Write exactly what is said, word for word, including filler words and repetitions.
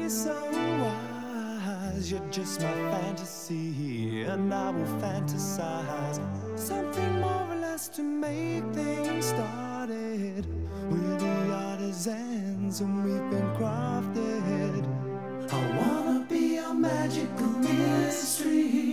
so wise. You're just my fantasy, and I will fantasize something more or less to make things started. We're the artisans, and we've been crafted. I wanna be a magical mystery.